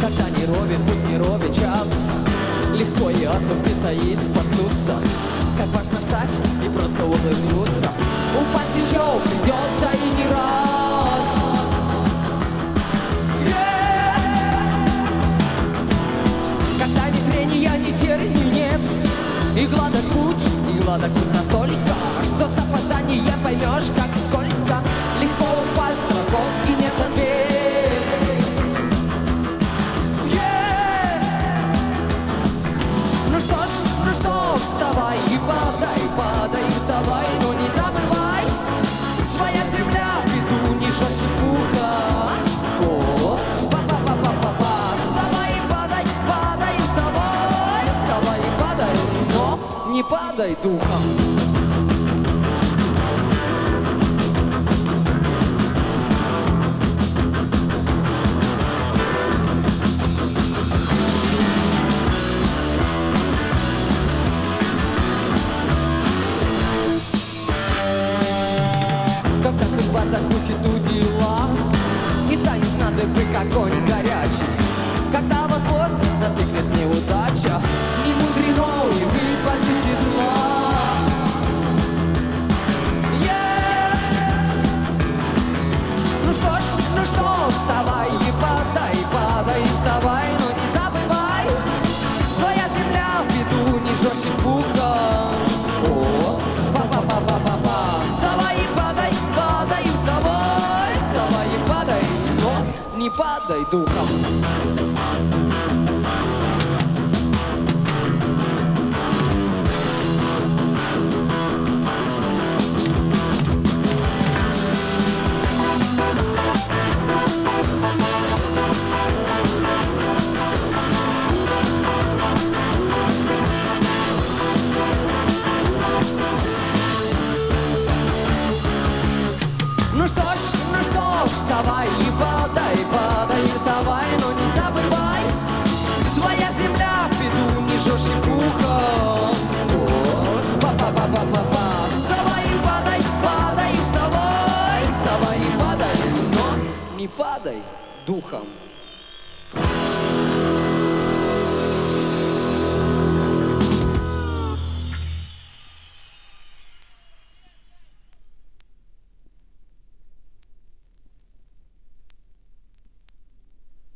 Когда не ровен путь, не ровен час, легко и оступиться и споткнуться. Как важно встать и просто улыбнуться. Упасть еще придется и не раз. Когда ни трения, ни терний нет, и гладок путь настолько, что с опозданием поймешь, как скользко. Легко упасть, страховки нет ответ. Ну что ж, вставай и падай, вставай, но не забывай, своя земля в виду, не жжешь пуха. О, па-па-па-па-па-па. Вставай и падай, вставай и падай, но не падай духом. Когда судьба закусит у дела, не станет на дыбы огонь горячий. Когда вот-вот настигнет неудача, не мудрено и выпасть из ума. Ну что, вставай и падай, вставай, но не забывай, своя земля в виду, не жжешь пухом. О, па-па-па-па-па-па. Вставай и падай, вставай и падай, но не падай духом. Ну что ж, вставай и падай, вставай, но не забывай, своя земля в виду, не жжешь пухом. О, па-па-па-па-па-па. Вставай и падай, вставай и падай, но не падай духом.